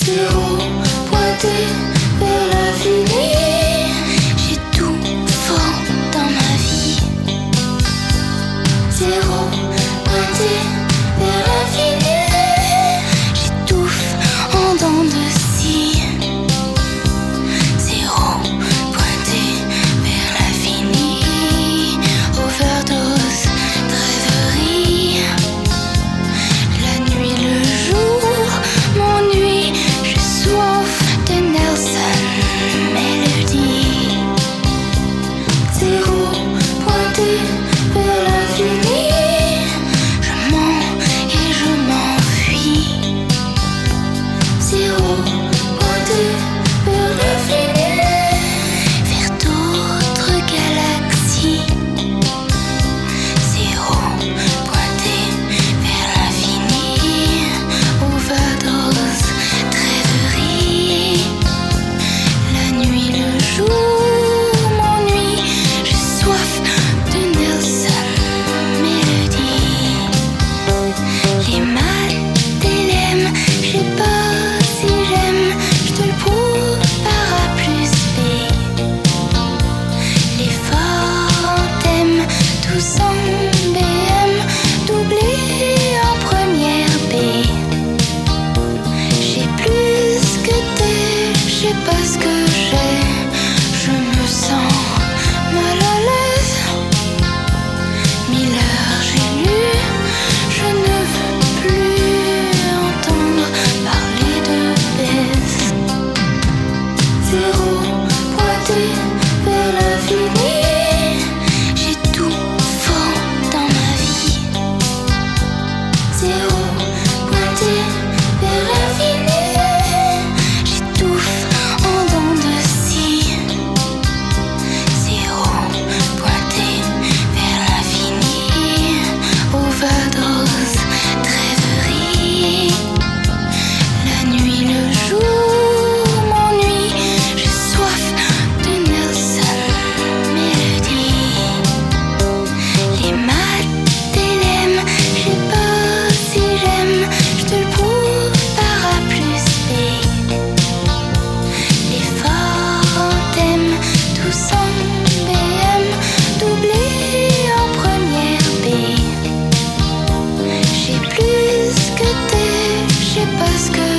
Zéro pointé vers l'infini. J'ai tout faux dans ma vie. Zéro pointé vers l'infini. J'étouffe en dents de scie. Zéro pointé vers l'infini. Overdose de rêverie. La nuit, le jour, m'ennuie. J'ai soif de Nelson Mélodie. Zéro pointé vers l'infini. Je mens et je m'enfuis. Zéro pointé vers l'infini. Vers d'autres galaxies. Zéro pointé vers l'infini. Overdose de rêverie. La nuit, le jour, m'ennuie. J'ai soif de Nelson Mélodie. Les maths et l'aime, je sais pas si j'aime. Je te le prouve par A plus B. Les forts t'aiment, tous en BM, doublés en première B. J'ai plus que t'es, je sais pas ce que j'ai. Je me sens mal à l'aise. 1000 heures j'ai lu, je ne veux plus entendre parler de baisse. Zéro pointé vers l'infini. J'ai tout faux dans ma vie. Zéro pointé vers l'infini. J'étouffe en dents de scie. Zéro pointé vers l'infini. Overdose de rêverie. La nuit, le jour, m'ennuie. J'ai soif de Nelson Mélodie. Les maths et l'aime, je sais pas si j'aime. Je te le prouve par A plus B. Les forts t'aiment, tous en BM, doublés en première B. J'ai plus que t'es, je sais pas ce que